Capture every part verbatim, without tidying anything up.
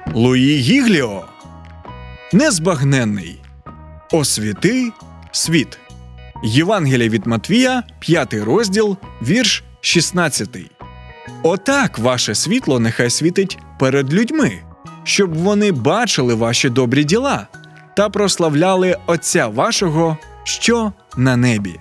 Луї Гігліо. Незбагненний. Освіти світ. Євангеліє від Матвія, п'ятий розділ, вірш шістнадцятий. Отак ваше світло нехай світить перед людьми, щоб вони бачили ваші добрі діла та прославляли Отця вашого, що на небі.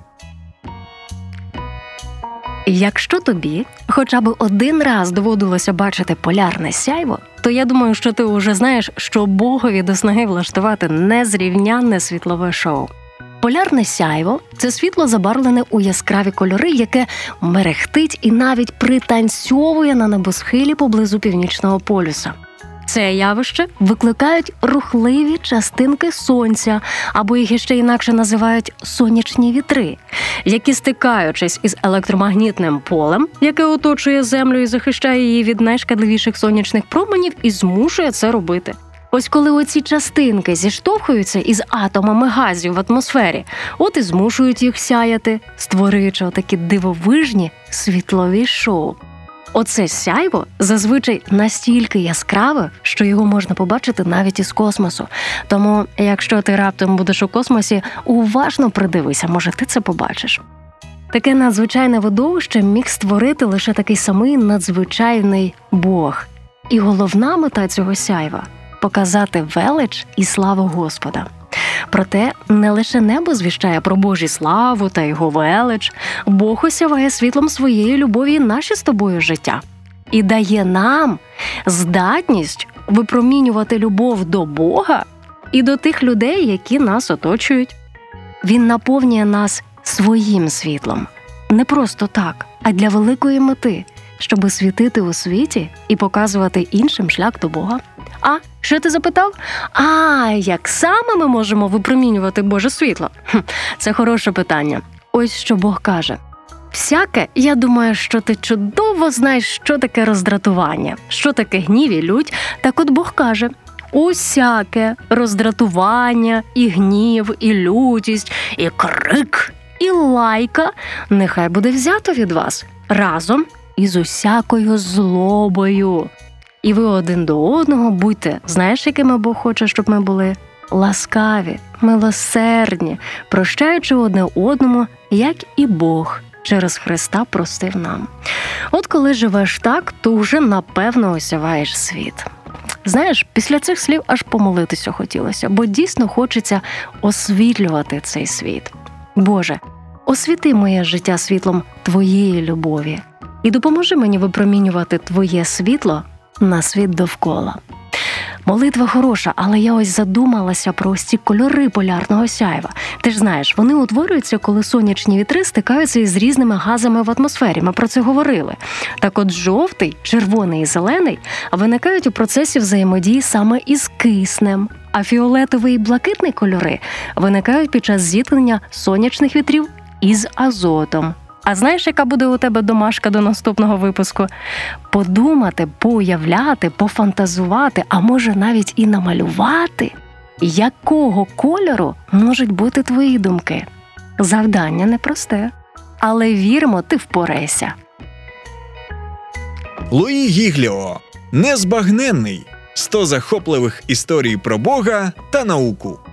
Якщо тобі хоча б один раз доводилося бачити полярне сяйво, то я думаю, що ти вже знаєш, що Богові до снаги влаштувати незрівнянне світлове шоу. Полярне сяйво – це світло, забарвлене у яскраві кольори, яке мерехтить і навіть пританцьовує на небосхилі поблизу північного полюса. Це явище викликають рухливі частинки сонця, або їх ще інакше називають сонячні вітри, які, стикаючись із електромагнітним полем, яке оточує Землю і захищає її від найшкідливіших сонячних променів, і змушує це робити. Ось коли оці частинки зіштовхуються із атомами газів в атмосфері, от і змушують їх сяяти, створюючи отакі дивовижні світлові шоу. Оце сяйво зазвичай настільки яскраве, що його можна побачити навіть із космосу. Тому, якщо ти раптом будеш у космосі, уважно придивися, може ти це побачиш. Таке надзвичайне видовище міг створити лише такий самий надзвичайний Бог. І головна мета цього сяйва – показати велич і славу Господа. Проте не лише небо звіщає про Божі славу та його велич, Бог осяває світлом своєї любові наші з тобою життя. І дає нам здатність випромінювати любов до Бога і до тих людей, які нас оточують. Він наповнює нас своїм світлом. Не просто так, а для великої мети, щоби світити у світі і показувати іншим шлях до Бога. А, що ти запитав? А, як саме ми можемо випромінювати Боже світло? Хм, це хороше питання. Ось що Бог каже. Всяке, я думаю, що ти чудово знаєш, що таке роздратування, що таке гнів і лють. Так от Бог каже, усяке роздратування, і гнів, і лютість, і крик, і лайка нехай буде взято від вас разом із усякою злобою. І ви один до одного будьте, знаєш, якими Бог хоче, щоб ми були? Ласкаві, милосердні, прощаючи одне одному, як і Бог через Христа простив нам. От коли живеш так, то вже напевно осяваєш світ. Знаєш, після цих слів аж помолитися хотілося, бо дійсно хочеться освітлювати цей світ. Боже, освіти моє життя світлом Твоєї любові і допоможи мені випромінювати Твоє світло на світ довкола. Молитва хороша, але я ось задумалася про ось ці кольори полярного сяйва. Ти ж знаєш, вони утворюються, коли сонячні вітри стикаються із різними газами в атмосфері. Ми про це говорили. Так от жовтий, червоний і зелений виникають у процесі взаємодії саме із киснем, а фіолетовий і блакитний кольори виникають під час зіткнення сонячних вітрів із азотом. А знаєш, яка буде у тебе домашка до наступного випуску? Подумати, поуявляти, пофантазувати, а може навіть і намалювати, якого кольору можуть бути твої думки. Завдання непросте, але віримо, ти впорайся. Луї Гігліо. Незбагненний. сто захопливих історій про Бога та науку.